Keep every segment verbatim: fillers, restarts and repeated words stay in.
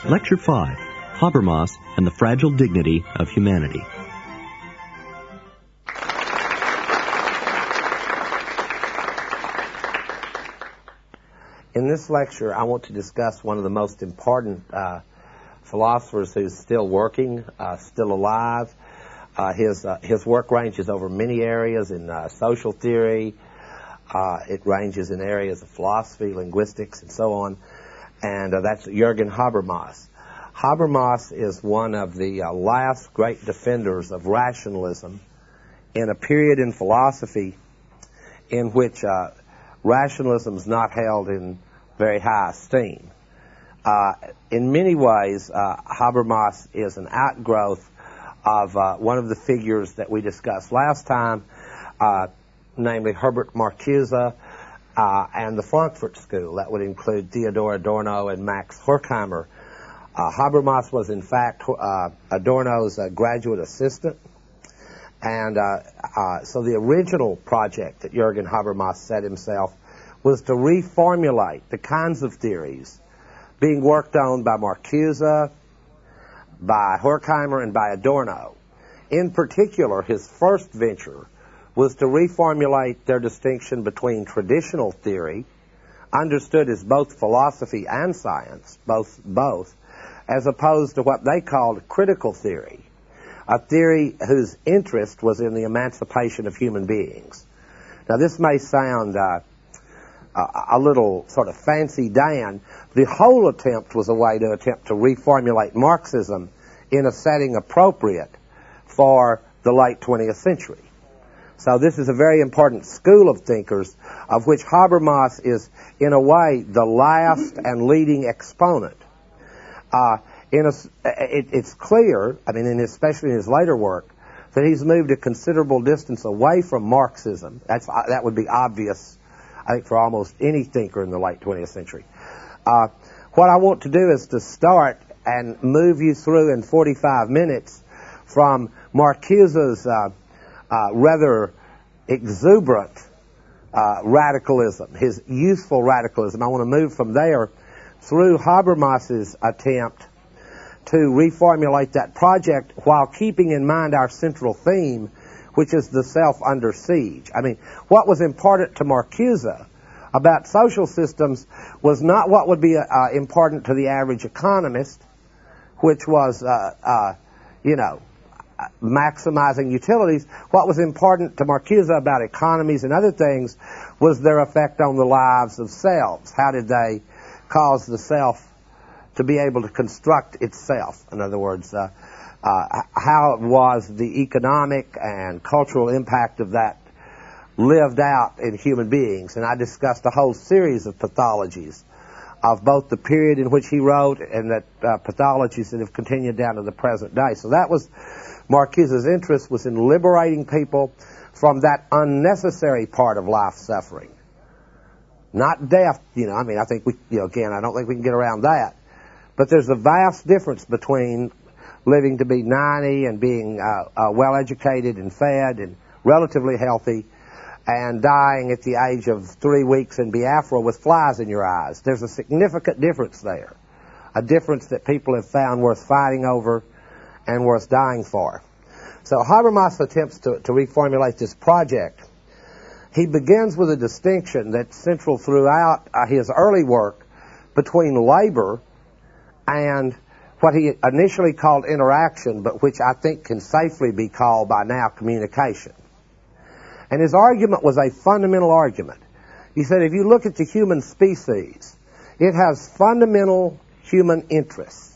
Lecture five, Habermas and the Fragile Dignity of Humanity. In this lecture, I want to discuss one of the most important uh, philosophers who's still working, uh, still alive. Uh, his uh, his work ranges over many areas in uh, social theory. Uh, it ranges in areas of philosophy, linguistics, and so on. And uh, that's Jürgen Habermas. Habermas is one of the uh, last great defenders of rationalism in a period in philosophy in which uh, rationalism is not held in very high esteem. Uh, in many ways, uh, Habermas is an outgrowth of uh, one of the figures that we discussed last time, uh, namely Herbert Marcuse uh, and the Frankfurt School. That would include Theodor Adorno and Max Horkheimer. Uh, Habermas was, in fact, uh, Adorno's uh, graduate assistant. And uh, uh, so the original project that Jürgen Habermas set himself was to reformulate the kinds of theories being worked on by Marcuse, by Horkheimer, and by Adorno. In particular, his first venture was to reformulate their distinction between traditional theory, understood as both philosophy and science, both, both, as opposed to what they called critical theory, a theory whose interest was in the emancipation of human beings. Now, this may sound uh, a little sort of fancy Dan. The whole attempt was a way to attempt to reformulate Marxism in a setting appropriate for the late twentieth century. So this is a very important school of thinkers, of which Habermas is, in a way, the last and leading exponent. Uh, in a, it, it's clear, I mean, in his, especially in his later work, that he's moved a considerable distance away from Marxism. That's, that would be obvious, I think, for almost any thinker in the late twentieth century. Uh, what I want to do is to start and move you through in forty-five minutes from Marcuse's uh, uh, rather exuberant uh, radicalism, his youthful radicalism. I want to move from there through Habermas's attempt to reformulate that project while keeping in mind our central theme, which is the self under siege. I mean, what was important to Marcuse about social systems was not what would be uh, important to the average economist, which was, uh, uh, you know, maximizing utilities. What was important to Marcuse about economies and other things was their effect on the lives of selves. How did they cause the self to be able to construct itself? In other words, uh, uh, how was the economic and cultural impact of that lived out in human beings? And I discussed a whole series of pathologies of both the period in which he wrote and that uh, pathologies that have continued down to the present day. So that was Marcuse's interest, was in liberating people from that unnecessary part of life suffering. Not death, you know, I mean, I think we, you know, again, I don't think we can get around that. But there's a vast difference between living to be ninety and being uh, uh, well-educated and fed and relatively healthy and dying at the age of three weeks in Biafra with flies in your eyes. There's a significant difference there, a difference that people have found worth fighting over and worth dying for. So Habermas attempts to, to reformulate this project. He begins with a distinction that's central throughout uh, his early work between labor and what he initially called interaction, but which I think can safely be called by now communication. And his argument was a fundamental argument. He said, if you look at the human species, it has fundamental human interests.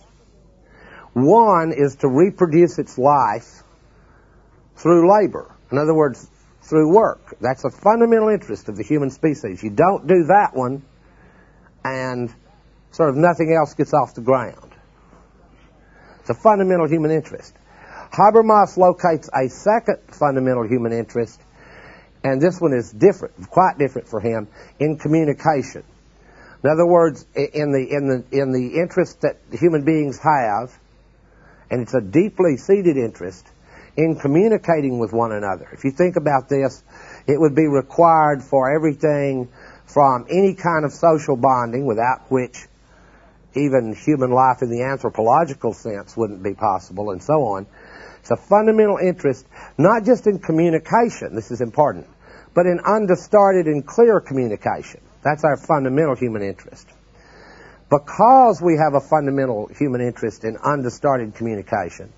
One is to reproduce its life through labor. In other words, through work. That's a fundamental interest of the human species. You don't do that one, and sort of nothing else gets off the ground. It's a fundamental human interest. Habermas locates a second fundamental human interest, and this one is different, quite different for him, in communication. In other words, in the in the in the interest that human beings have, and it's a deeply seated interest in communicating with one another. If you think about this, it would be required for everything from any kind of social bonding, without which even human life in the anthropological sense wouldn't be possible, and so on. It's a fundamental interest, not just in communication, this is important, but in undistorted and clear communication. That's our fundamental human interest. Because we have a fundamental human interest in undistorted communication,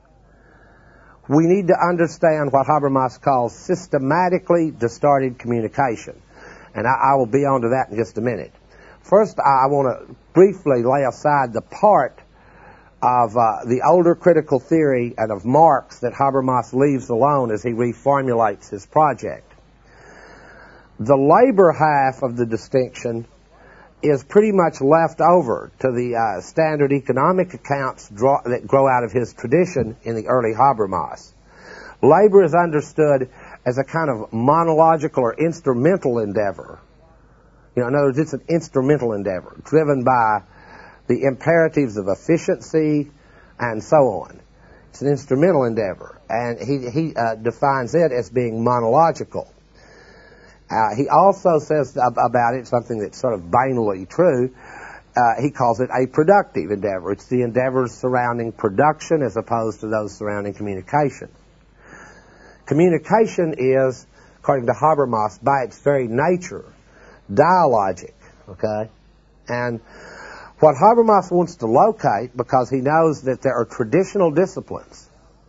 we need to understand what Habermas calls systematically distorted communication. And I, I will be on to that in just a minute. First, I, I want to briefly lay aside the part of uh, the older critical theory and of Marx that Habermas leaves alone as he reformulates his project. The labor half of the distinction is pretty much left over to the uh, standard economic accounts draw, that grow out of his tradition in the early Habermas. Labor is understood as a kind of monological or instrumental endeavor. You know, in other words, it's an instrumental endeavor driven by the imperatives of efficiency and so on. It's an instrumental endeavor, and he, he uh, defines it as being monological. Uh, he also says ab- about it something that's sort of banally true. Uh, he calls it a productive endeavor. It's the endeavors surrounding production as opposed to those surrounding communication. Communication is, according to Habermas, by its very nature, dialogic, okay? And what Habermas wants to locate, because he knows that there are traditional disciplines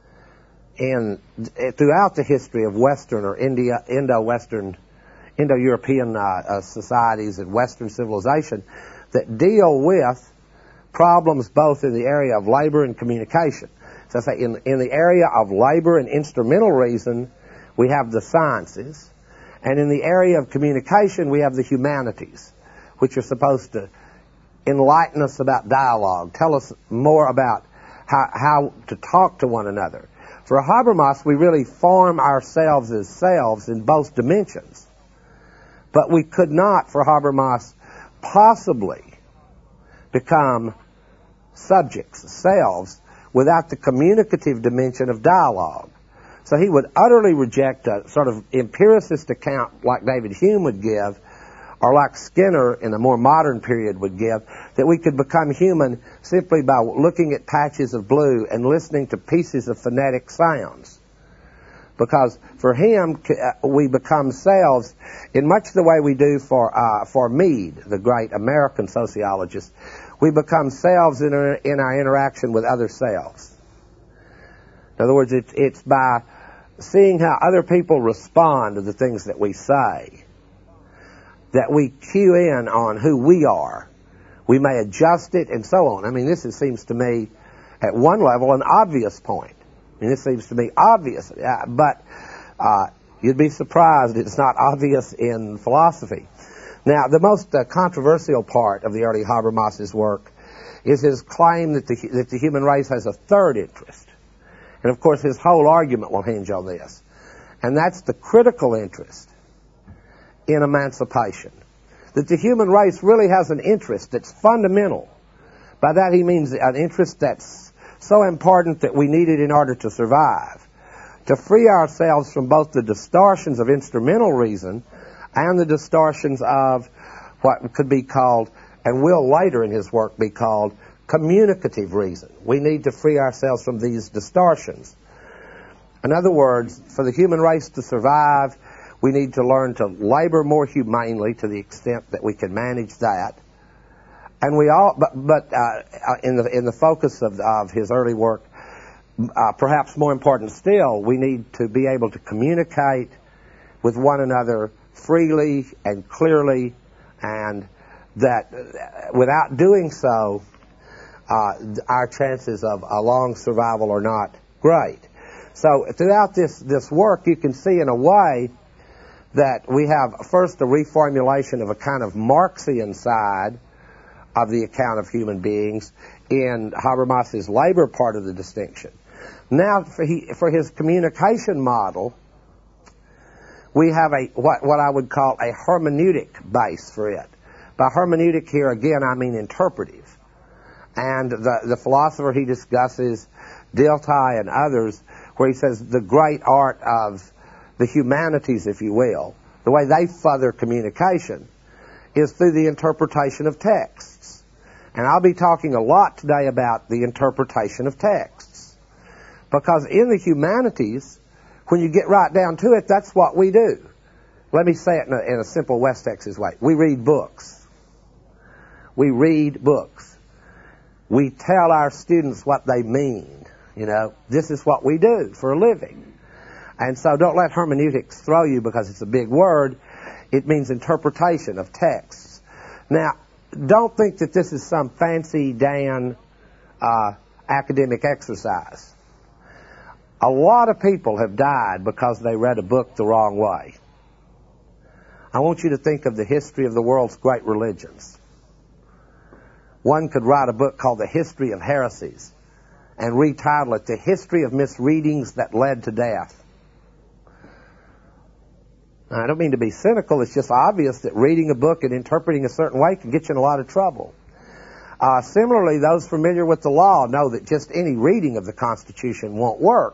in throughout the history of Western or India, Indo-Western Indo-European uh, uh, societies and Western civilization that deal with problems both in the area of labor and communication. So I say in, in the area of labor and instrumental reason, we have the sciences, and in the area of communication, we have the humanities, which are supposed to enlighten us about dialogue, tell us more about how, how to talk to one another. For Habermas, we really form ourselves as selves in both dimensions. But we could not, for Habermas, possibly become subjects, selves, without the communicative dimension of dialogue. So he would utterly reject a sort of empiricist account like David Hume would give, or like Skinner in a more modern period would give, that we could become human simply by looking at patches of blue and listening to pieces of phonetic sounds. Because for him, we become selves in much the way we do for uh, for Mead, the great American sociologist. We become selves in our, in our interaction with other selves. In other words, it's, it's by seeing how other people respond to the things that we say that we cue in on who we are. We may adjust it and so on. I mean, this is, seems to me, at one level, an obvious point. I mean, this seems to me obvious, uh, but uh, you'd be surprised it's not obvious in philosophy. Now, the most uh, controversial part of the early Habermas's work is his claim that the, that the human race has a third interest. And, of course, his whole argument will hinge on this. And that's the critical interest in emancipation. That the human race really has an interest that's fundamental. By that he means an interest that's so important that we need it in order to survive. To free ourselves from both the distortions of instrumental reason and the distortions of what could be called, and will later in his work be called, communicative reason. We need to free ourselves from these distortions. In other words, for the human race to survive, we need to learn to labor more humanely to the extent that we can manage that. And we all, but, but uh, in the in the focus of, of his early work, uh, perhaps more important still, we need to be able to communicate with one another freely and clearly, and that uh, without doing so, uh, our chances of a long survival are not great. So throughout this, this work, you can see in a way that we have first a reformulation of a kind of Marxian side of the account of human beings in Habermas's labor part of the distinction. Now, for, he, for his communication model, we have a what, what I would call a hermeneutic base for it. By hermeneutic here, again, I mean interpretive. And the, the philosopher he discusses, Dilthey and others, where he says the great art of the humanities, if you will, the way they further communication, is through the interpretation of texts. And I'll be talking a lot today about the interpretation of texts. Because in the humanities, when you get right down to it, that's what we do. Let me say it in a, in a simple West Texas way. We read books. We read books. We tell our students what they mean. You know, this is what we do for a living. And so don't let hermeneutics throw you because it's a big word. It means interpretation of texts. Now, don't think that this is some fancy Dan uh, academic exercise. A lot of people have died because they read a book the wrong way. I want you to think of the history of the world's great religions. One could write a book called The History of Heresies and retitle it The History of Misreadings That Led to Death. Now, I don't mean to be cynical. It's just obvious that reading a book and interpreting a certain way can get you in a lot of trouble. Uh, similarly, those familiar with the law know that just any reading of the Constitution won't work.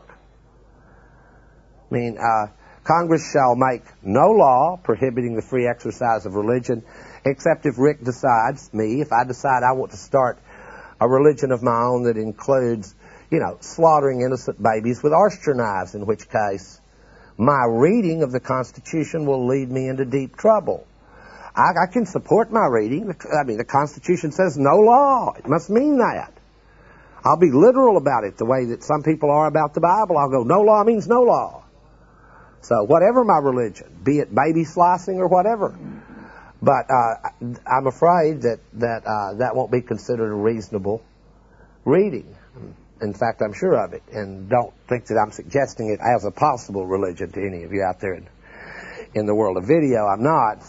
I mean, uh, Congress shall make no law prohibiting the free exercise of religion, except if Rick decides, me, if I decide I want to start a religion of my own that includes, you know, slaughtering innocent babies with oyster knives, in which case my reading of the Constitution will lead me into deep trouble. I, I can support my reading. I mean, the Constitution says no law. It must mean that. I'll be literal about it the way that some people are about the Bible. I'll go, no law means no law. So whatever my religion, be it baby slicing or whatever. But uh, I'm afraid that that uh, that won't be considered a reasonable reading. In fact, I'm sure of it. And don't think that I'm suggesting it as a possible religion to any of you out there in, in the world of video. I'm not.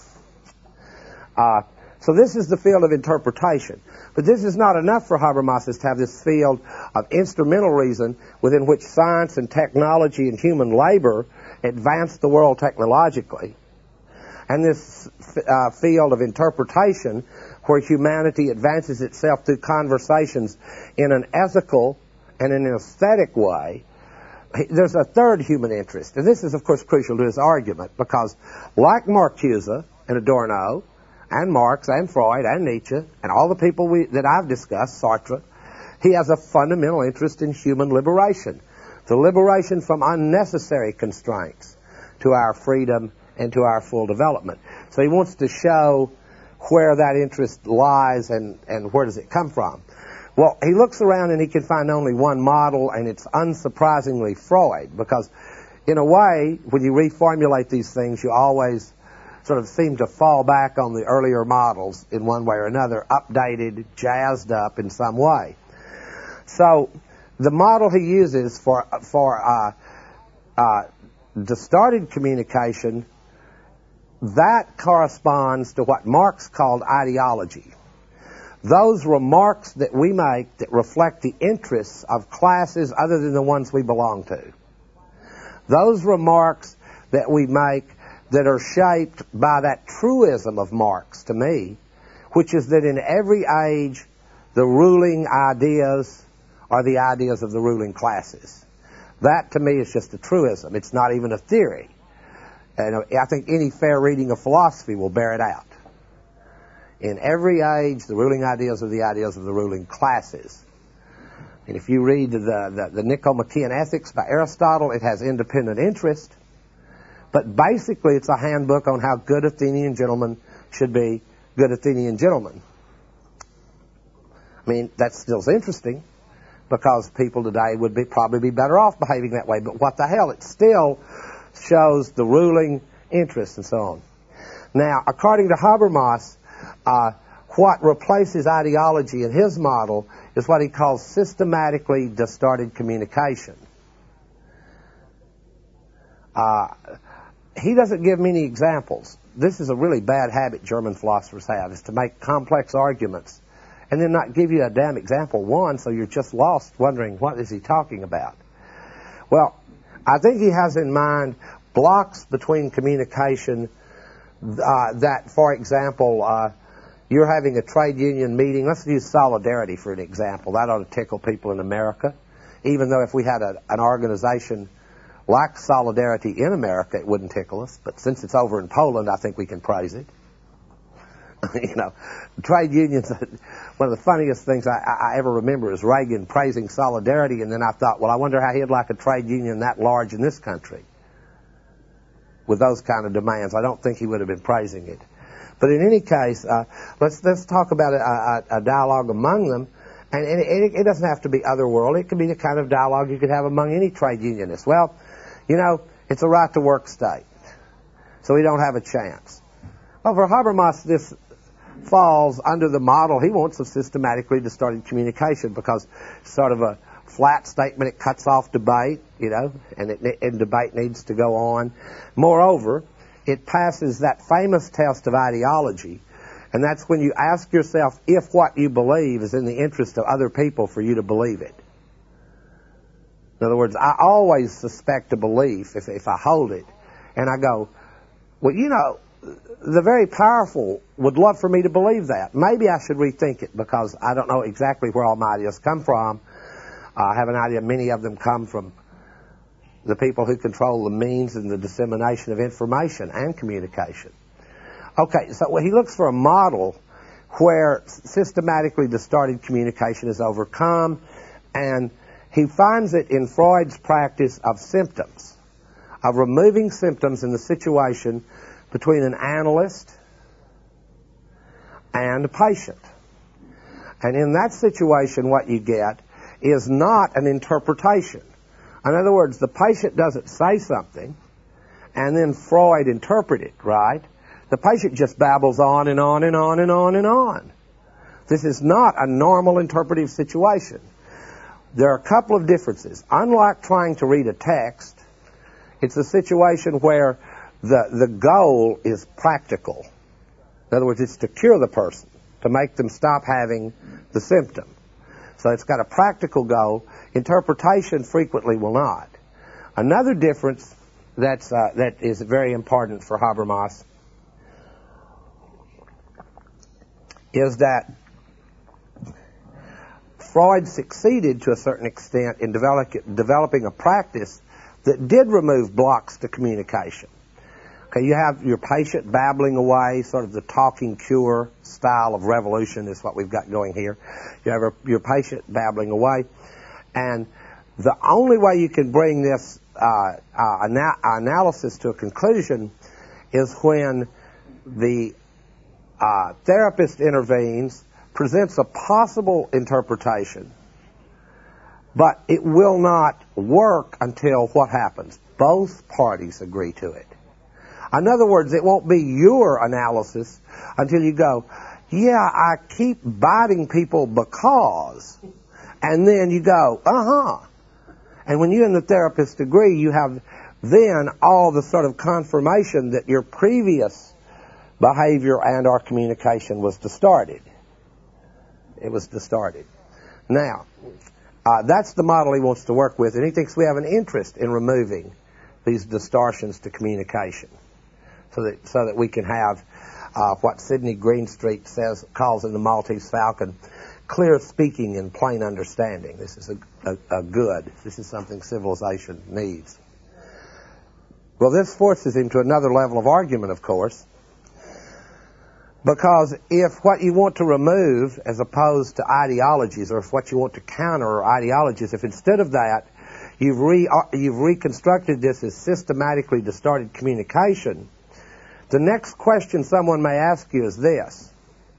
Uh, so this is the field of interpretation. But this is not enough for Habermas to have this field of instrumental reason within which science and technology and human labor advance the world technologically. And this uh, field of interpretation where humanity advances itself through conversations in an ethical and in an aesthetic way. There's a third human interest. And this is, of course, crucial to his argument because like Marcuse and Adorno and Marx and Freud and Nietzsche and all the people we, that I've discussed, Sartre, he has a fundamental interest in human liberation. The liberation from unnecessary constraints to our freedom and to our full development. So he wants to show where that interest lies and, and where does it come from. Well, he looks around and he can find only one model, and it's unsurprisingly Freud, because in a way, when you reformulate these things, you always sort of seem to fall back on the earlier models in one way or another, updated, jazzed up in some way. So the model he uses for for uh, uh, distorted communication, that corresponds to what Marx called ideology. Those remarks that we make that reflect the interests of classes other than the ones we belong to. Those remarks that we make that are shaped by that truism of Marx, to me, which is that in every age the ruling ideas are the ideas of the ruling classes. That, to me, is just a truism. It's not even a theory. And I think any fair reading of philosophy will bear it out. In every age, the ruling ideas are the ideas of the ruling classes. And if you read the, the, the Nicomachean Ethics by Aristotle, it has independent interest. But basically, it's a handbook on how good Athenian gentlemen should be good Athenian gentlemen. I mean, that still's interesting, because people today would be probably be better off behaving that way. But what the hell? It still shows the ruling interest and so on. Now, according to Habermas, uh, what replaces ideology in his model is what he calls systematically distorted communication. Uh, he doesn't give many examples. This is a really bad habit German philosophers have, is to make complex arguments and then not give you a damn example one, so you're just lost wondering what is he talking about. Well, I think he has in mind blocks between communication uh, that, for example, uh, you're having a trade union meeting. Let's use Solidarity for an example. That ought to tickle people in America. Even though if we had a, an organization like Solidarity in America, it wouldn't tickle us. But since it's over in Poland, I think we can praise it. You know, trade unions, one of the funniest things I, I ever remember is Reagan praising solidarity, and then I thought, well, I wonder how he'd like a trade union that large in this country with those kind of demands. I don't think he would have been praising it. But in any case, uh, let's let's talk about a, a, a dialogue among them, and, and it, it doesn't have to be otherworldly. It can be the kind of dialogue you could have among any trade unionists. Well, you know, it's a right-to-work state, so we don't have a chance. Well, for Habermas, this falls under the model he wants of systematically distorted communication, because it's sort of a flat statement. It cuts off debate, you know, and, it, and debate needs to go on. Moreover, it passes that famous test of ideology, and that's when you ask yourself if what you believe is in the interest of other people for you to believe it. In other words, I always suspect a belief if, if I hold it, and I go, well, you know, the very powerful would love for me to believe that. Maybe I should rethink it, because I don't know exactly where all my ideas come from. Uh, I have an idea many of them come from the people who control the means and the dissemination of information and communication. Okay, so he looks for a model where systematically distorted communication is overcome, and he finds it in Freud's practice of symptoms, of removing symptoms in the situation between an analyst and a patient. And in that situation, what you get is not an interpretation. In other words, the patient doesn't say something, and then Freud interpret it, right? The patient just babbles on and on and on and on and on. This is not a normal interpretive situation. There are a couple of differences. Unlike trying to read a text, it's a situation where The, the goal is practical. In other words, it's to cure the person, to make them stop having the symptom. So it's got a practical goal. Interpretation frequently will not. Another difference that's, uh, that is very important for Habermas is that Freud succeeded to a certain extent in develop, developing a practice that did remove blocks to communication. Okay, you have your patient babbling away, sort of the talking cure style of revolution is what we've got going here. You have your patient babbling away, and the only way you can bring this uh, uh, ana- analysis to a conclusion is when the uh, therapist intervenes, presents a possible interpretation, but it will not work until what happens? Both parties agree to it. In other words, it won't be your analysis until you go, yeah, I keep biting people because, and then you go, uh-huh. And when you and the therapist agree, you have then all the sort of confirmation that your previous behavior and our communication was distorted. It was distorted. Now, uh, that's the model he wants to work with, and he thinks we have an interest in removing these distortions to communication, so that so that we can have uh, what Sidney Greenstreet says calls in the Maltese Falcon, clear speaking and plain understanding. This is a, a, a good. This is something civilization needs. Well, this forces him to another level of argument, of course, because if what you want to remove, as opposed to ideologies, or if what you want to counter are ideologies, if instead of that you've re, you've reconstructed this as systematically distorted communication, the next question someone may ask you is this: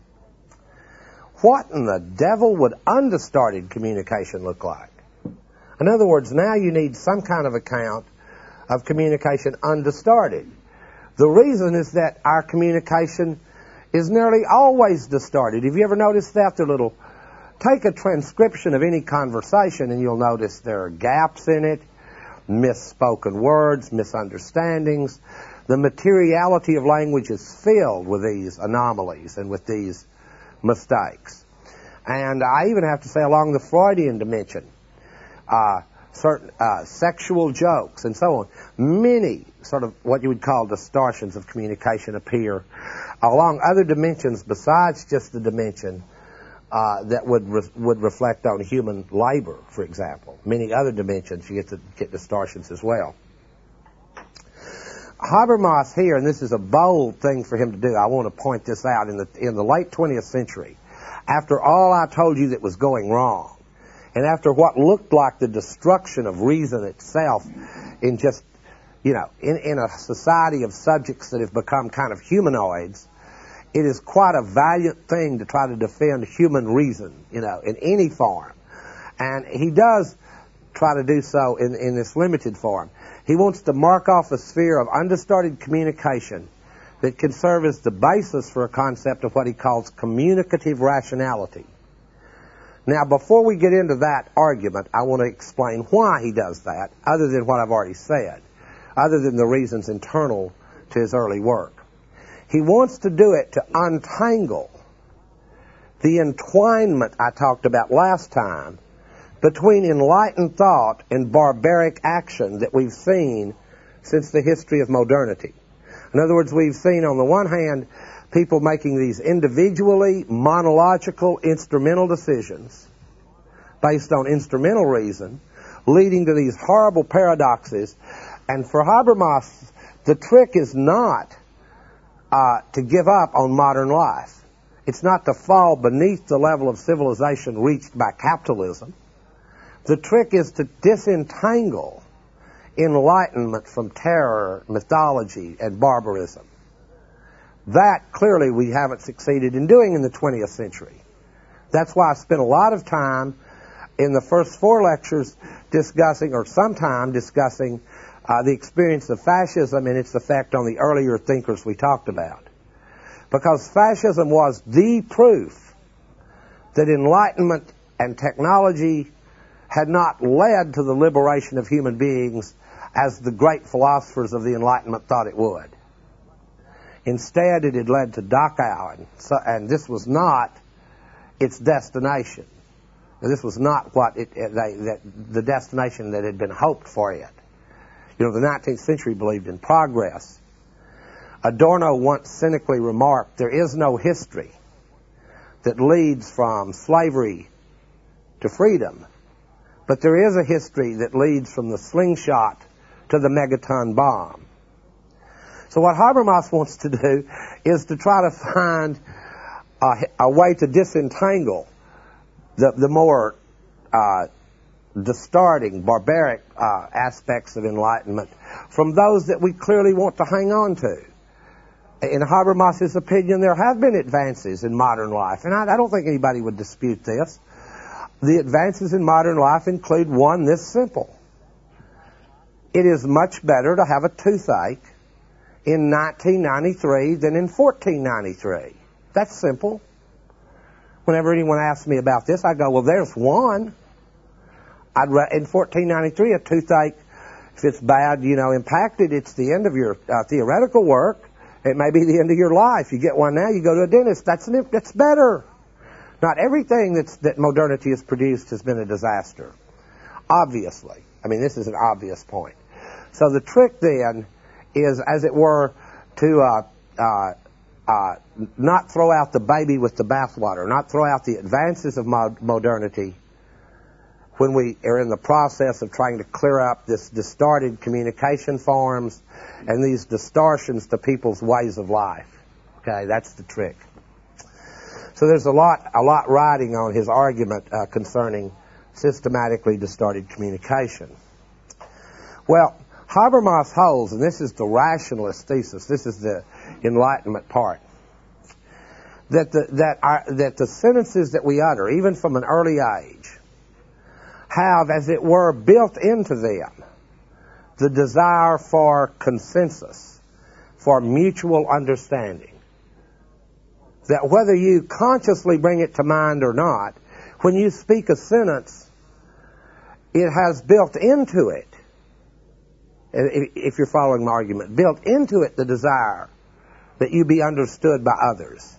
what in the devil would undistorted communication look like? In other words, now you need some kind of account of communication undistorted. The reason is that our communication is nearly always distorted. Have you ever noticed that? They're little... Take a transcription of any conversation and you'll notice there are gaps in it, misspoken words, misunderstandings. The materiality of language is filled with these anomalies and with these mistakes. And I even have to say, along the Freudian dimension, uh, certain uh, sexual jokes and so on, many sort of what you would call distortions of communication appear along other dimensions besides just the dimension uh, that would re- would reflect on human labor, for example. Many other dimensions you get to get distortions as well. Habermas here, and this is a bold thing for him to do, I want to point this out, in the, in the late twentieth century, after all I told you that was going wrong, and after what looked like the destruction of reason itself in just, you know, in, in a society of subjects that have become kind of humanoids, it is quite a valiant thing to try to defend human reason, you know, in any form. And he does try to do so in, in this limited form. He wants to mark off a sphere of undistorted communication that can serve as the basis for a concept of what he calls communicative rationality. Now, before we get into that argument, I want to explain why he does that, other than what I've already said, other than the reasons internal to his early work. He wants to do it to untangle the entwinement I talked about last time between enlightened thought and barbaric action that we've seen since the history of modernity. In other words, we've seen on the one hand people making these individually monological instrumental decisions based on instrumental reason, leading to these horrible paradoxes. And for Habermas, the trick is not uh, to give up on modern life. It's not to fall beneath the level of civilization reached by capitalism. The trick is to disentangle enlightenment from terror, mythology, and barbarism. That, clearly, we haven't succeeded in doing in the twentieth century. That's why I spent a lot of time in the first four lectures discussing, or some time discussing, uh, the experience of fascism and its effect on the earlier thinkers we talked about. Because fascism was the proof that enlightenment and technology had not led to the liberation of human beings as the great philosophers of the Enlightenment thought it would. Instead, it had led to Dachau, and, so, and this was not its destination. This was not what it, it, they, that, the destination that had been hoped for it. You know, the nineteenth century believed in progress. Adorno once cynically remarked, there is no history that leads from slavery to freedom, but there is a history that leads from the slingshot to the megaton bomb. So what Habermas wants to do is to try to find a, a way to disentangle the, the more uh, distorting, barbaric uh, aspects of enlightenment from those that we clearly want to hang on to. In Habermas's opinion, there have been advances in modern life, and I, I don't think anybody would dispute this. The advances in modern life include one this simple. It is much better to have a toothache in nineteen ninety-three than in fourteen ninety-three. That's simple. Whenever anyone asks me about this, I go, well, there's one. I'd re- in fourteen ninety-three, a toothache, if it's bad, you know, impacted, it's the end of your uh, theoretical work. It may be the end of your life. You get one now, you go to a dentist. That's an, that's better. Not everything that's, that modernity has produced has been a disaster. Obviously. I mean, this is an obvious point. So the trick then is, as it were, to uh, uh, uh, not throw out the baby with the bathwater, not throw out the advances of mod- modernity when we are in the process of trying to clear up this distorted communication forms and these distortions to people's ways of life. Okay, that's the trick. So there's a lot, a lot riding on his argument uh, concerning systematically distorted communication. Well, Habermas holds, and this is the rationalist thesis, this is the Enlightenment part, that the, that, our, that the sentences that we utter, even from an early age, have, as it were, built into them the desire for consensus, for mutual understanding. That whether you consciously bring it to mind or not, when you speak a sentence, it has built into it, if you're following my argument, built into it the desire that you be understood by others.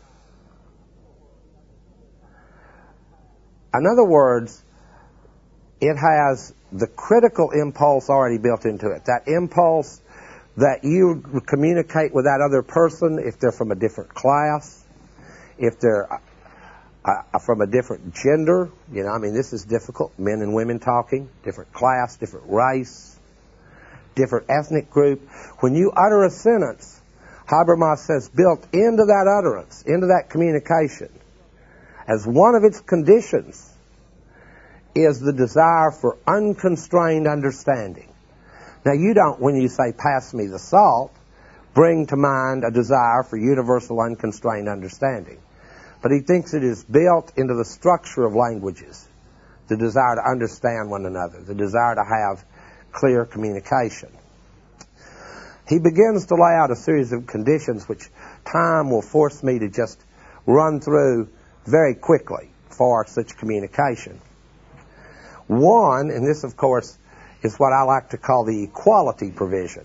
In other words, it has the critical impulse already built into it. That impulse that you communicate with that other person if they're from a different class, if they're uh, from a different gender. You know, I mean, this is difficult. Men and women talking, different class, different race, different ethnic group. When you utter a sentence, Habermas says built into that utterance, into that communication, as one of its conditions is the desire for unconstrained understanding. Now, you don't, when you say, pass me the salt, bring to mind a desire for universal unconstrained understanding. But he thinks it is built into the structure of languages, the desire to understand one another, the desire to have clear communication. He begins to lay out a series of conditions which time will force me to just run through very quickly for such communication. One, and this, of course, is what I like to call the equality provision.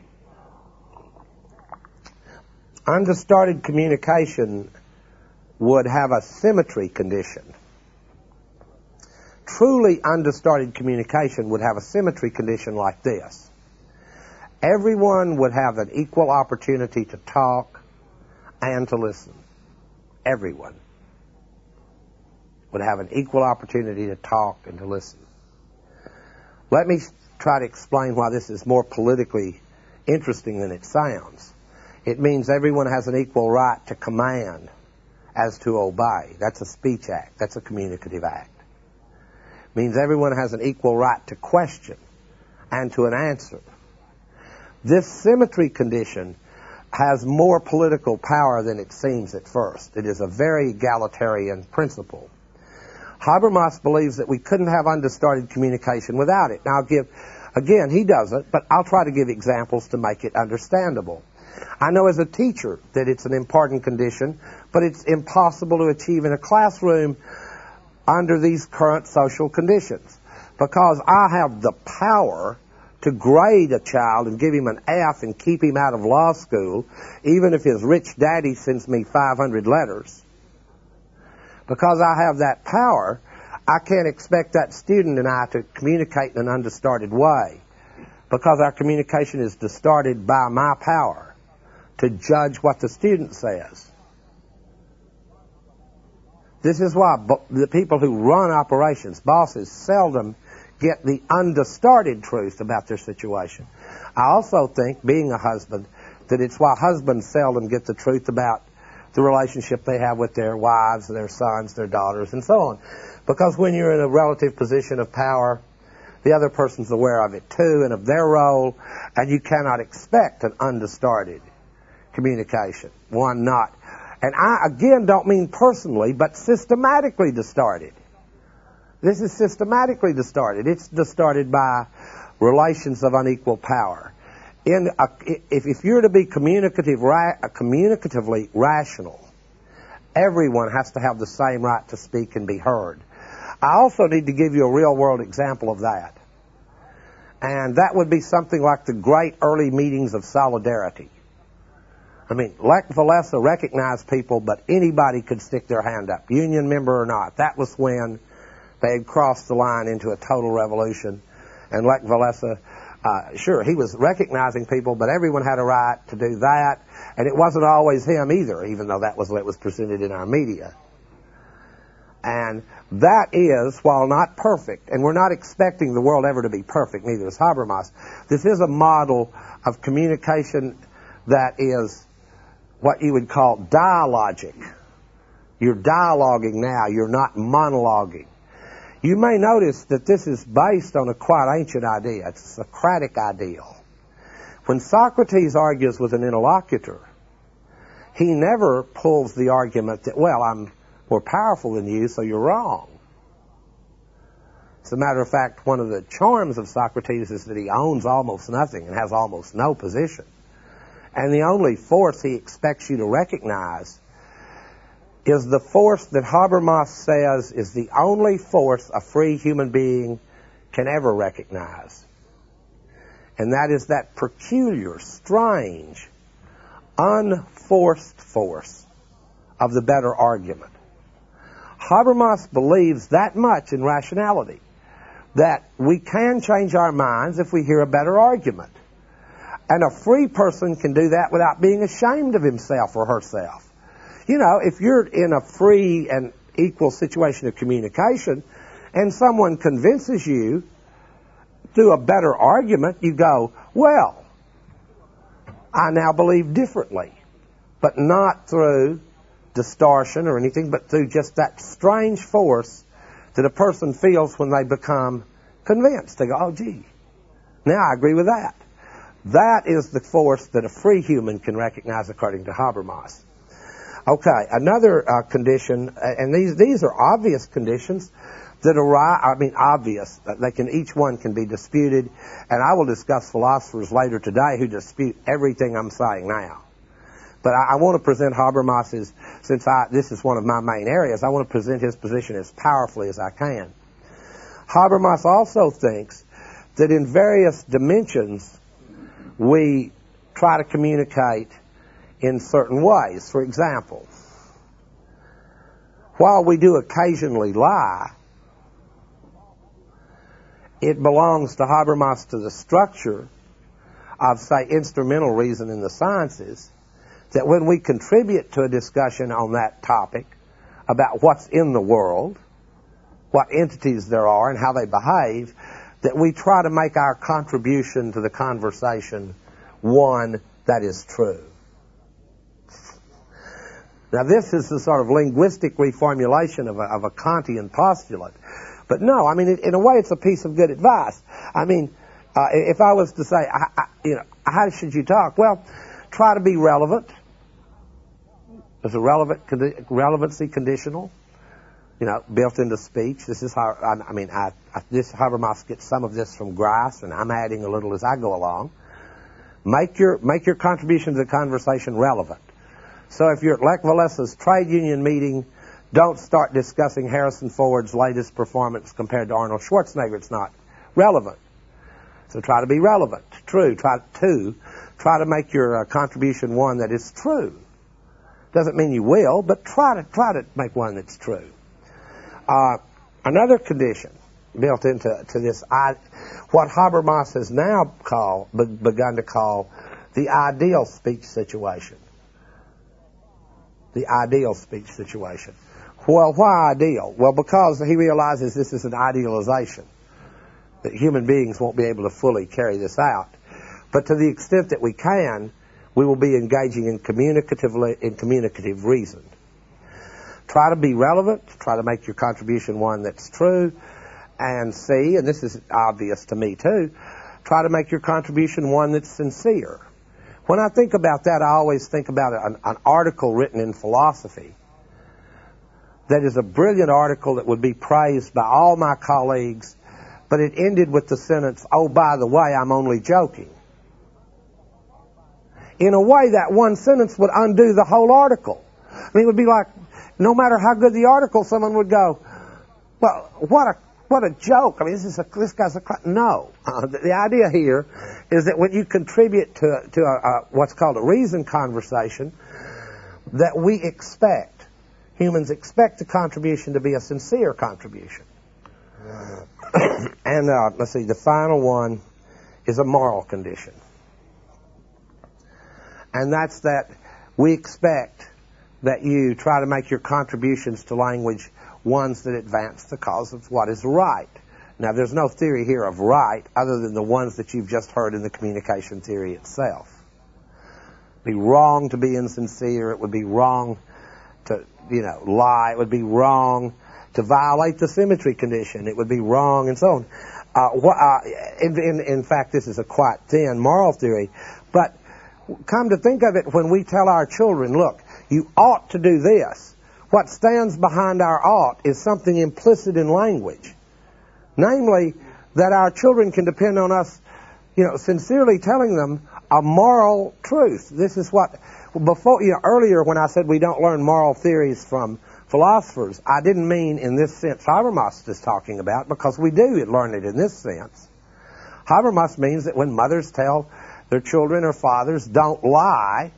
Undistorted communication would have a symmetry condition. Truly undistorted communication would have a symmetry condition like this. Everyone would have an equal opportunity to talk and to listen. Everyone would have an equal opportunity to talk and to listen. Let me try to explain why this is more politically interesting than it sounds. It means everyone has an equal right to command as to obey. That's a speech act. That's a communicative act. It means everyone has an equal right to question and to an answer. This symmetry condition has more political power than it seems at first. It is a very egalitarian principle. Habermas believes that we couldn't have undistorted communication without it. Now, I'll give, again, he doesn't, but I'll try to give examples to make it understandable. I know as a teacher that it's an important condition, but it's impossible to achieve in a classroom under these current social conditions, because I have the power to grade a child and give him an F and keep him out of law school, even if his rich daddy sends me five hundred letters. Because I have that power, I can't expect that student and I to communicate in an undistorted way, because our communication is distorted by my power to judge what the student says. This is why the people who run operations, bosses, seldom get the undistorted truth about their situation. I also think, being a husband, that it's why husbands seldom get the truth about the relationship they have with their wives, their sons, their daughters, and so on. Because when you're in a relative position of power, the other person's aware of it too, and of their role, and you cannot expect an undistorted communication. One not. And I, again, don't mean personally, but systematically distorted. This is systematically distorted. It's distorted by relations of unequal power. In a, if, if you're to be communicative, ra, communicatively rational, everyone has to have the same right to speak and be heard. I also need to give you a real-world example of that. And that would be something like the great early meetings of solidarity. I mean, Lech Walesa recognized people, but anybody could stick their hand up, union member or not. That was when they had crossed the line into a total revolution. And Lech Walesa, uh, sure, he was recognizing people, but everyone had a right to do that. And it wasn't always him either, even though that was what was presented in our media. And that is, while not perfect, and we're not expecting the world ever to be perfect, neither is Habermas, this is a model of communication that is what you would call dialogic. You're dialoguing now, you're not monologuing. You may notice that this is based on a quite ancient idea. It's a Socratic ideal. When Socrates argues with an interlocutor, he never pulls the argument that, well, I'm more powerful than you, so you're wrong. As a matter of fact, one of the charms of Socrates is that he owns almost nothing and has almost no position. And the only force he expects you to recognize is the force that Habermas says is the only force a free human being can ever recognize. And that is that peculiar, strange, unforced force of the better argument. Habermas believes that much in rationality, that we can change our minds if we hear a better argument. And a free person can do that without being ashamed of himself or herself. You know, if you're in a free and equal situation of communication and someone convinces you through a better argument, you go, well, I now believe differently. But not through distortion or anything, but through just that strange force that a person feels when they become convinced. They go, oh, gee, now I agree with that. That is the force that a free human can recognize according to Habermas. Okay, another uh, condition, and these these are obvious conditions that arise, I mean obvious, they can, each one can be disputed, and I will discuss philosophers later today who dispute everything I'm saying now. But I, I want to present Habermas's, since I, this is one of my main areas, I want to present his position as powerfully as I can. Habermas also thinks that in various dimensions we try to communicate in certain ways. For example, while we do occasionally lie, it belongs to Habermas to the structure of, say, instrumental reason in the sciences, that when we contribute to a discussion on that topic about what's in the world, what entities there are and how they behave, that we try to make our contribution to the conversation one that is true. Now, this is the sort of linguistic reformulation of a, of a Kantian postulate. But no, I mean, it, in a way, it's a piece of good advice. I mean, uh, if I was to say, I, I, you know, how should you talk? Well, try to be relevant. Is a relevant condi- relevancy conditional, you know, built into speech. This is how I, I mean. I, I, this Habermas gets some of this from Grice, and I'm adding a little as I go along. Make your make your contribution to the conversation relevant. So if you're at Lech Walesa's trade union meeting, don't start discussing Harrison Ford's latest performance compared to Arnold Schwarzenegger. It's not relevant. So try to be relevant, true. Try to try to make your uh, contribution one that is true. Doesn't mean you will, but try to try to make one that's true. Uh, another condition built into to this, I, what Habermas has now called, be, begun to call, the ideal speech situation. The ideal speech situation. Well, why ideal? Well, because he realizes this is an idealization, that human beings won't be able to fully carry this out. But to the extent that we can, we will be engaging in communicatively in communicative reason. Try to be relevant, try to make your contribution one that's true, and C, and this is obvious to me too, try to make your contribution one that's sincere. When I think about that, I always think about an, an article written in philosophy that is a brilliant article that would be praised by all my colleagues, but it ended with the sentence, oh, by the way, I'm only joking. In a way, that one sentence would undo the whole article. I mean, it would be like, no matter how good the article, someone would go, well, what a what a joke. I mean, this is a, this guy's a... No. Uh, the, the idea here is that when you contribute to, to a, a, what's called a reason conversation, that we expect, humans expect the contribution to be a sincere contribution. And uh, let's see, the final one is a moral condition. And that's that we expect that you try to make your contributions to language ones that advance the cause of what is right. Now, there's no theory here of right other than the ones that you've just heard in the communication theory itself. It would be wrong to be insincere. It would be wrong to, you know, lie. It would be wrong to violate the symmetry condition. It would be wrong, and so on. Uh, wh- uh, in, in, in fact, this is a quite thin moral theory, but come to think of it, when we tell our children, look, you ought to do this, what stands behind our ought is something implicit in language. Namely, that our children can depend on us, you know, sincerely telling them a moral truth. This is what, before, you know, earlier when I said we don't learn moral theories from philosophers, I didn't mean in this sense Habermas is talking about, because we do learn it in this sense. Habermas means that when mothers tell their children or fathers, don't lie,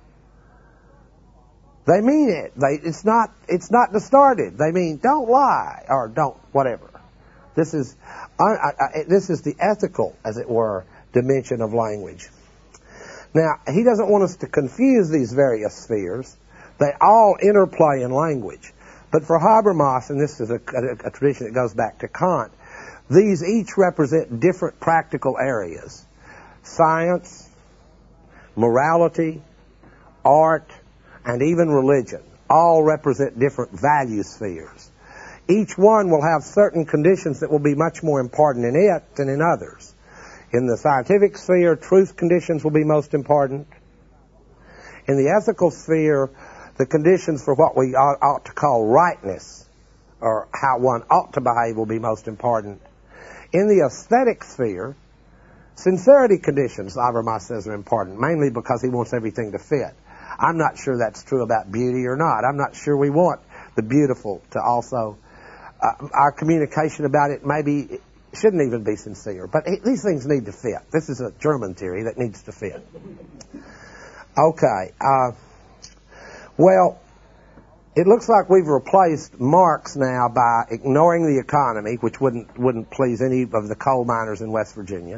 they mean it. They, it's not, it's not distorted. They mean, don't lie, or don't, whatever. This is, uh, uh, this is the ethical, as it were, dimension of language. Now, he doesn't want us to confuse these various spheres. They all interplay in language. But for Habermas, and this is a, a, a tradition that goes back to Kant, These each represent different practical areas. Science, morality, art, and even religion all represent different value spheres. Each one will have certain conditions that will be much more important in it than in others. In the scientific sphere, truth conditions will be most important. In the ethical sphere, the conditions for what we ought, ought to call rightness, or how one ought to behave, will be most important. In the aesthetic sphere, sincerity conditions, Habermas says, are important, mainly because he wants everything to fit. I'm not sure that's true about beauty or not. I'm not sure we want the beautiful to also, uh, our communication about it maybe shouldn't even be sincere. But these things need to fit. This is a German theory that needs to fit. Okay. Uh, well, it looks like we've replaced Marx now by ignoring the economy, which wouldn't wouldn't please any of the coal miners in West Virginia.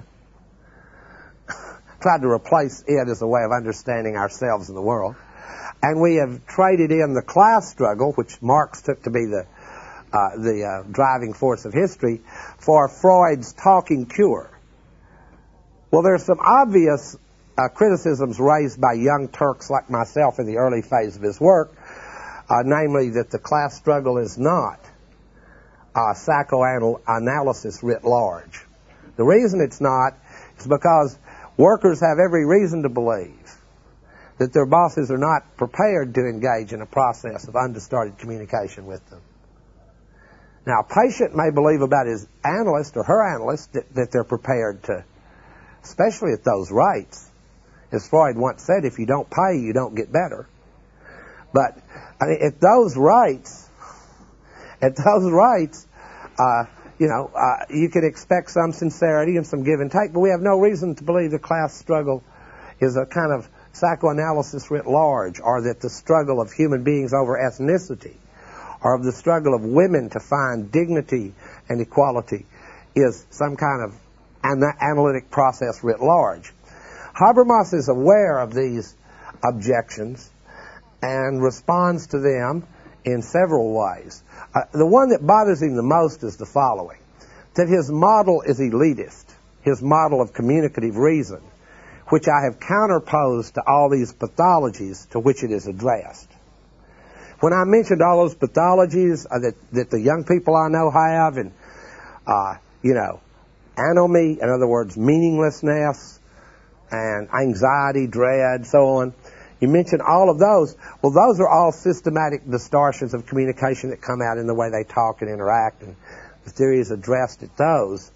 Tried to replace it as a way of understanding ourselves in the world. And we have traded in the class struggle, which Marx took to be the uh, the uh, driving force of history, for Freud's talking cure. Well, there's some obvious uh, criticisms raised by young Turks like myself in the early phase of his work, uh, namely that the class struggle is not uh, psychoanalysis writ large. The reason it's not is because workers have every reason to believe that their bosses are not prepared to engage in a process of undistorted communication with them. Now, a patient may believe about his analyst or her analyst that, that they're prepared to, especially at those rates. As Freud once said, if you don't pay, you don't get better. But I mean, at those rates, at those rates, uh, you know, uh, you can expect some sincerity and some give and take, but we have no reason to believe the class struggle is a kind of psychoanalysis writ large, or that the struggle of human beings over ethnicity, or of the struggle of women to find dignity and equality, is some kind of an analytic process writ large. Habermas is aware of these objections and responds to them in several ways. Uh, the one that bothers him the most is the following: that his model is elitist, his model of communicative reason, which I have counterposed to all these pathologies to which it is addressed. When I mentioned all those pathologies uh, that, that the young people I know have, and, uh, you know, anomie, in other words, meaninglessness, and anxiety, dread, so on, you mentioned all of those. Well, those are all systematic distortions of communication that come out in the way they talk and interact, and the theory is addressed at those.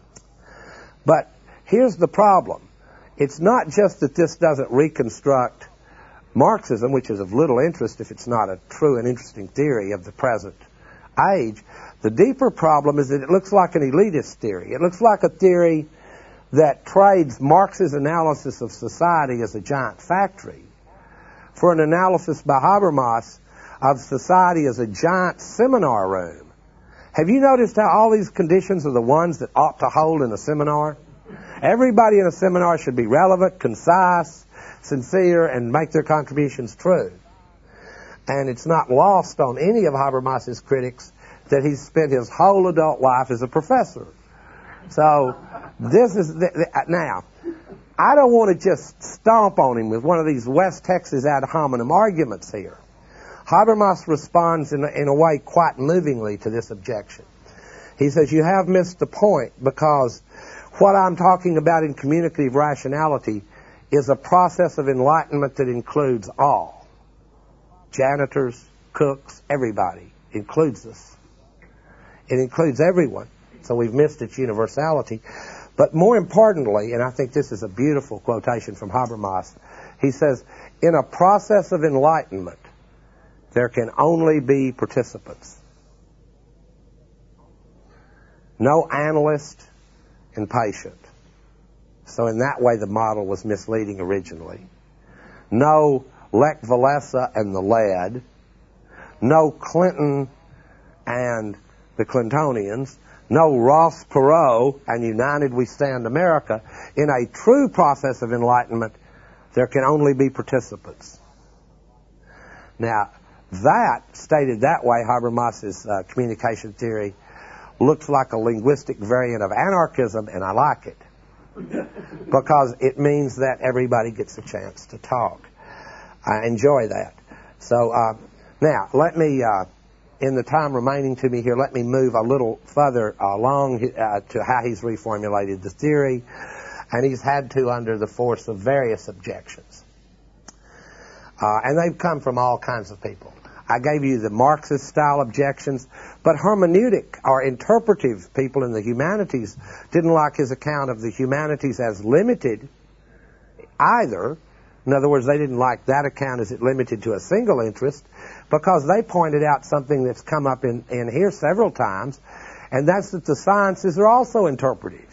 But here's the problem. It's not just that this doesn't reconstruct Marxism, which is of little interest if it's not a true and interesting theory of the present age. The deeper problem is that it looks like an elitist theory. It looks like a theory that trades Marx's analysis of society as a giant factory for an analysis by Habermas of society as a giant seminar room. Have you noticed how all these conditions are the ones that ought to hold in a seminar? Everybody in a seminar should be relevant, concise, sincere, and make their contributions true. And it's not lost on any of Habermas's critics that he's spent his whole adult life as a professor. So this is the, the, now, I don't want to just stomp on him with one of these West Texas ad hominem arguments here. Habermas responds in a, in a way quite movingly to this objection. He says, you have missed the point, because what I'm talking about in communicative rationality is a process of enlightenment that includes all. Janitors, cooks, everybody includes us. It includes everyone. So we've missed its universality. But more importantly, and I think this is a beautiful quotation from Habermas, he says, in a process of enlightenment, there can only be participants. No analyst and patient. So in that way, the model was misleading originally. No Lech Walesa and the lead. No Clinton and the Clintonians. No Ross Perot and United We Stand America. In a true process of enlightenment, there can only be participants. Now, that, stated that way, Habermas's uh, communication theory looks like a linguistic variant of anarchism, and I like it because it means that everybody gets a chance to talk. I enjoy that. So uh, now, let me, uh, in the time remaining to me here, let me move a little further along uh, to how he's reformulated the theory, and he's had to under the force of various objections. Uh, and they've come from all kinds of people. I gave you the Marxist-style objections, but hermeneutic or interpretive people in the humanities didn't like his account of the humanities as limited either. In other words, they didn't like that account as it limited to a single interest, because they pointed out something that's come up in, in here several times, and that's that the sciences are also interpretive.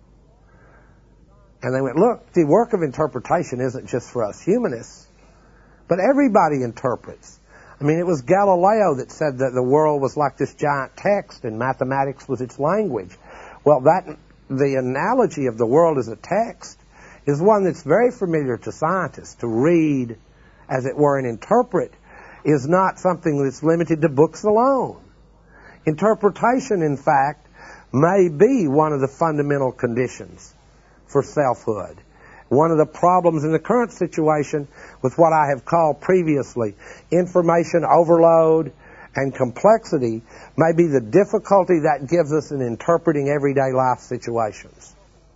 And they went, look, the work of interpretation isn't just for us humanists, but everybody interprets. I mean, it was Galileo that said that the world was like this giant text and mathematics was its language. Well, that the analogy of the world as a text is one that's very familiar to scientists. To read, as it were, and interpret is not something that's limited to books alone. Interpretation, in fact, may be one of the fundamental conditions for selfhood. One of the problems in the current situation with what I have called previously information overload and complexity may be the difficulty that gives us in interpreting everyday life situations.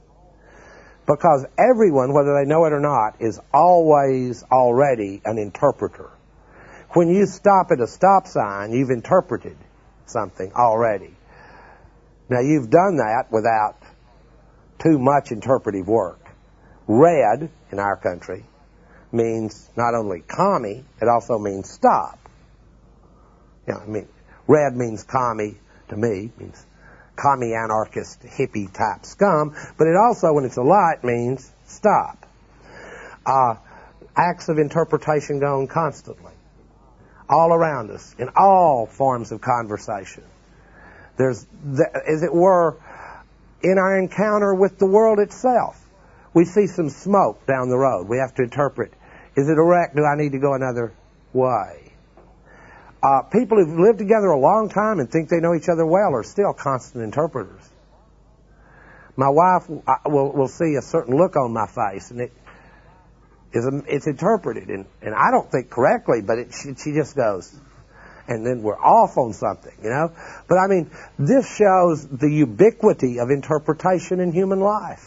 Because everyone, whether they know it or not, is always already an interpreter. When you stop at a stop sign, you've interpreted something already. Now, you've done that without too much interpretive work. Red, in our country, means not only commie, it also means stop. You know, I mean, red means commie to me, means commie, anarchist, hippie type scum, but it also, when it's a light, means stop. Uh, acts of interpretation go on constantly, all around us, in all forms of conversation. There's, the, as it were, in our encounter with the world itself, we see some smoke down the road. We have to interpret. Is it a wreck? Do I need to go another way? Uh, people who've lived together a long time and think they know each other well are still constant interpreters. My wife will, will see a certain look on my face, and it is a, it's interpreted, and, and I don't think correctly, but it, she, she just goes, and then we're off on something, you know. But I mean, this shows the ubiquity of interpretation in human life.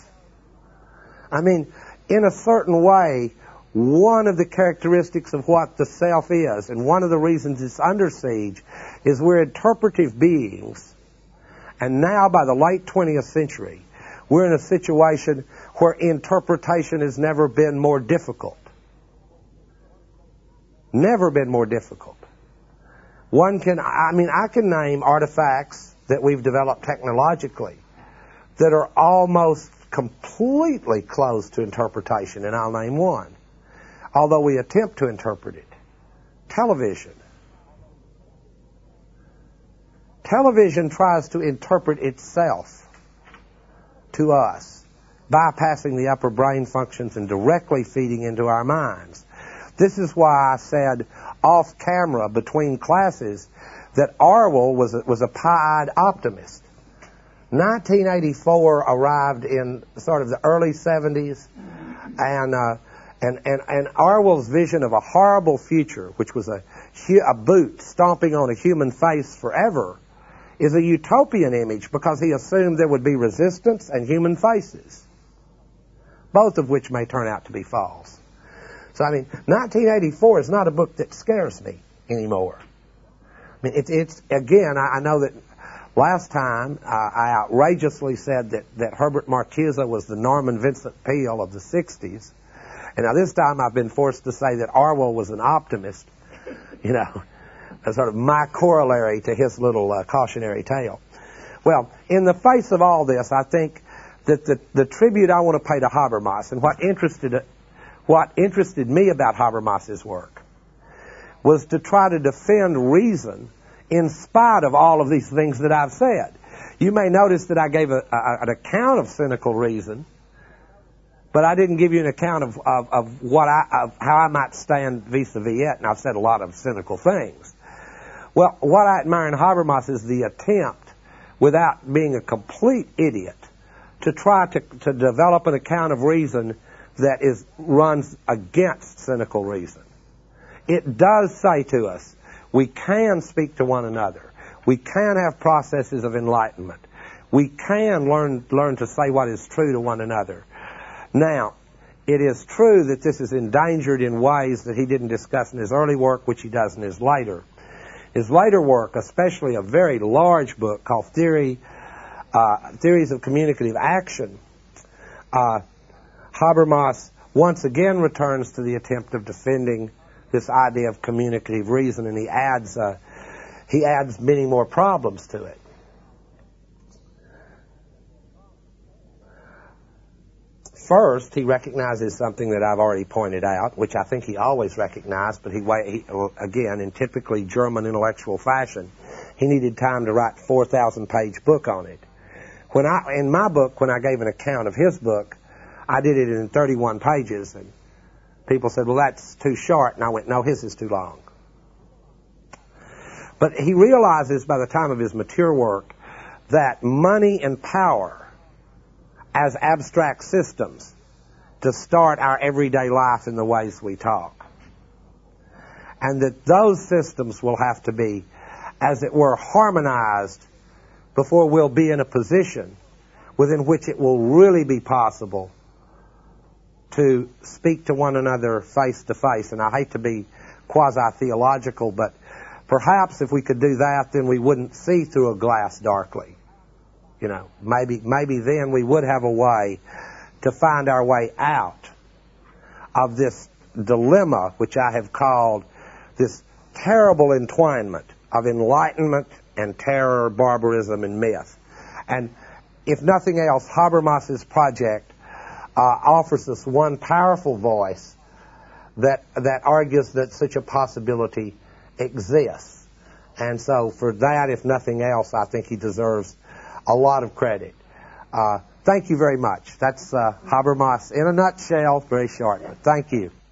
I mean, in a certain way, one of the characteristics of what the self is, and one of the reasons it's under siege, is we're interpretive beings. And now, by the late twentieth century, we're in a situation where interpretation has never been more difficult. Never been more difficult. One can, I mean, I can name artifacts that we've developed technologically that are almost completely closed to interpretation, and I'll name one. Although we attempt to interpret it. Television. Television tries to interpret itself to us, bypassing the upper brain functions and directly feeding into our minds. This is why I said off camera between classes that Orwell was a, was a pie-eyed optimist. nineteen eighty-four arrived in sort of the early seventies, and uh, and and and Orwell's vision of a horrible future, which was a a boot stomping on a human face forever, is a utopian image because he assumed there would be resistance and human faces, both of which may turn out to be false. So I mean, nineteen eighty-four is not a book that scares me anymore. I mean, it's it's again, I, I know that. Last time, uh, I outrageously said that, that Herbert Marcuse was the Norman Vincent Peale of the sixties. And now this time I've been forced to say that Orwell was an optimist, you know, as sort of my corollary to his little uh, cautionary tale. Well, in the face of all this, I think that the, the tribute I want to pay to Habermas, and what interested, what interested me about Habermas's work, was to try to defend reason in spite of all of these things that I've said. You may notice that I gave a, a, an account of cynical reason, but I didn't give you an account of, of, of what I, of how I might stand vis-a-vis it, and I've said a lot of cynical things. Well, what I admire in Habermas is the attempt without being a complete idiot, to try to, to develop an account of reason that is runs against cynical reason. It does say to us, we can speak to one another. We can have processes of enlightenment. We can learn learn to say what is true to one another. Now, it is true that this is endangered in ways that he didn't discuss in his early work, which he does in his later. His later work, especially a very large book called Theory, uh, Theories of Communicative Action, uh, Habermas once again returns to the attempt of defending this idea of communicative reason, and he adds uh, he adds many more problems to it. First, he recognizes something that I've already pointed out, which I think he always recognized, but he, he again, in typically German intellectual fashion, he needed time to write a four thousand page book on it. When I, in my book, when I gave an account of his book, I did it in thirty-one pages, and people said, well, that's too short, and I went, no, his is too long. But he realizes by the time of his mature work that money and power as abstract systems to start our everyday life in the ways we talk. And that those systems will have to be, as it were, harmonized before we'll be in a position within which it will really be possible to speak to one another face to face. And I hate to be quasi-theological, but perhaps if we could do that, then we wouldn't see through a glass darkly. You know, maybe maybe then we would have a way to find our way out of this dilemma, which I have called this terrible entwinement of enlightenment and terror, barbarism, and myth. And if nothing else, Habermas's project uh, offers us one powerful voice that that argues that such a possibility exists. And so for that, if nothing else, I think he deserves a lot of credit. Uh, thank you very much. That's uh, Habermas in a nutshell, very short. Thank you.